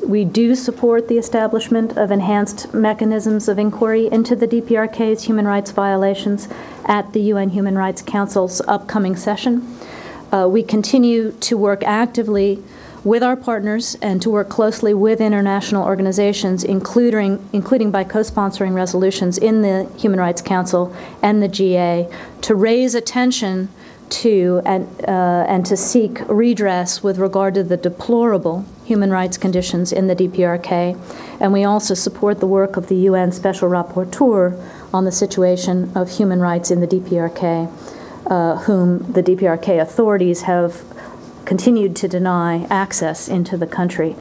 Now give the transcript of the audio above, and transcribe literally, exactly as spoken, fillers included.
we do support the establishment of enhanced mechanisms of inquiry into the D P R K's human rights violations at the U N Human Rights Council's upcoming session. Uh, we continue to work actively with our partners and to work closely with international organizations, including, including by co-sponsoring resolutions in the Human Rights Council and the G A, to raise attention to and, uh, and to seek redress with regard to the deplorable human rights conditions in the D P R K. And we also support the work of the U N Special Rapporteur on the situation of human rights in the D P R K, uh, whom the D P R K authorities have continued to deny access into the country.